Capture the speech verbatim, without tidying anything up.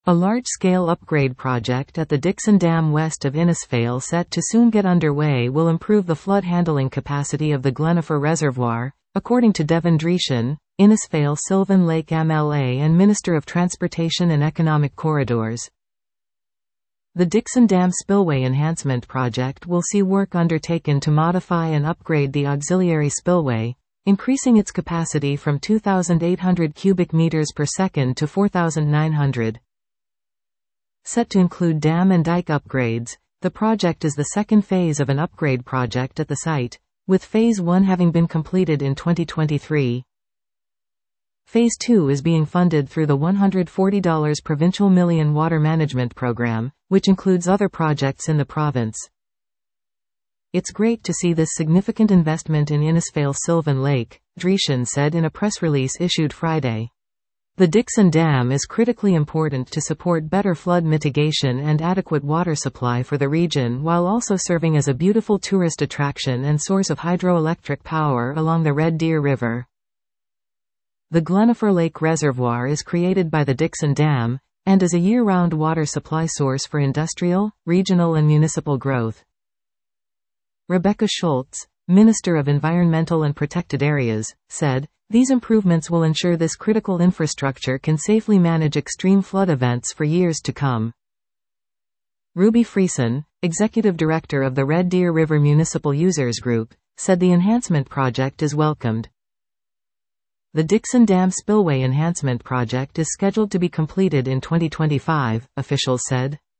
A large-scale upgrade project at the Dixon Dam west of Innisfail set to soon get underway will improve the flood handling capacity of the Glenifer Reservoir, according to Devin Dreeshen, Innisfail Sylvan Lake M L A and Minister of Transportation and Economic Corridors. The Dixon Dam Spillway Enhancement Project will see work undertaken to modify and upgrade the auxiliary spillway, increasing its capacity from two thousand eight hundred cubic meters per second to four thousand nine hundred. Set to include dam and dike upgrades, the project is the second phase of an upgrade project at the site, with Phase one having been completed in twenty twenty-three. Phase two is being funded through the one hundred forty dollars Provincial Million Water Management Program, which includes other projects in the province. It's great to see this significant investment in Innisfail Sylvan Lake, Dreeshen said in a press release issued Friday. The Dixon Dam is critically important to support better flood mitigation and adequate water supply for the region while also serving as a beautiful tourist attraction and source of hydroelectric power along the Red Deer River. The Glenifer Lake Reservoir is created by the Dixon Dam, and is a year-round water supply source for industrial, regional and municipal growth. Rebecca Schultz, Minister of Environmental and Protected Areas, said, "These improvements will ensure this critical infrastructure can safely manage extreme flood events for years to come." Ruby Friesen, Executive Director of the Red Deer River Municipal Users Group, said the enhancement project is welcomed. The Dixon Dam Spillway Enhancement Project is scheduled to be completed in twenty twenty-five, officials said.